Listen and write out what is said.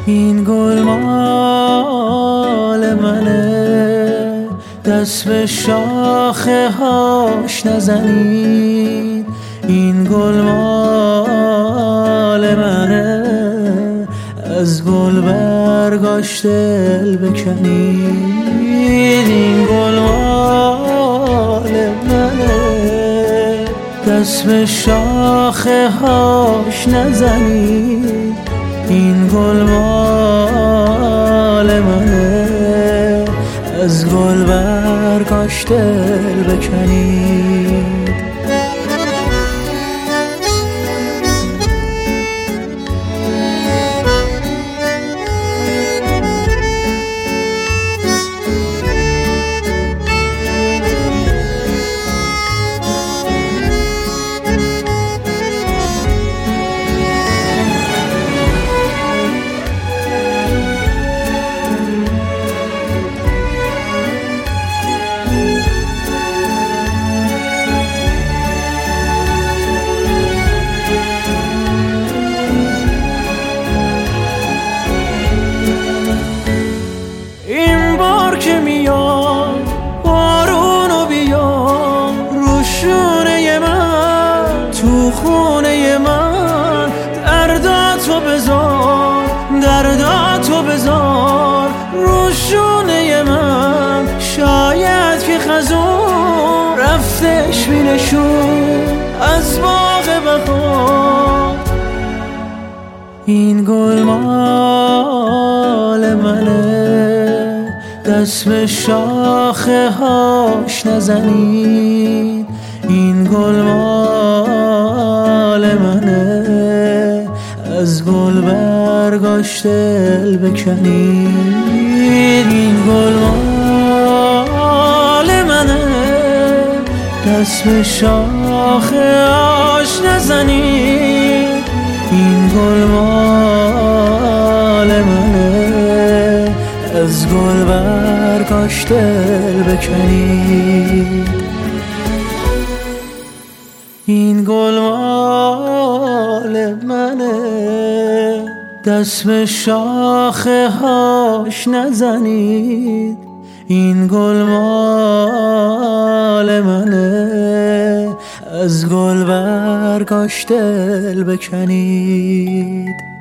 این گل مال منه، دست به شاخه هاش نزنید. این گل مال منه، از گل برگاش دل بکنید. این گل مال منه، دست به شاخه هاش نزنید. این گل مال منه، از گل برگاش دل بکنید. که میاد بارونو بیار رو شونه من، تو خونه من. درداتو بذار، درداتو بذار رو شونه من. شاید که خزون رفتش بینشون از باغ بهار. این گل مال منه، دست به شاخه هاش نزنید. این گل مال منه، از گل برگاش دل بکنید. این گل مال منه، دست به شاخه هاش نزنید. این گل مال منه، از گل برگاش دل بکنید. این گل مال منه، دست به شاخه هاش نزنید. این گل مال منه، از گل برگاش دل بکنید.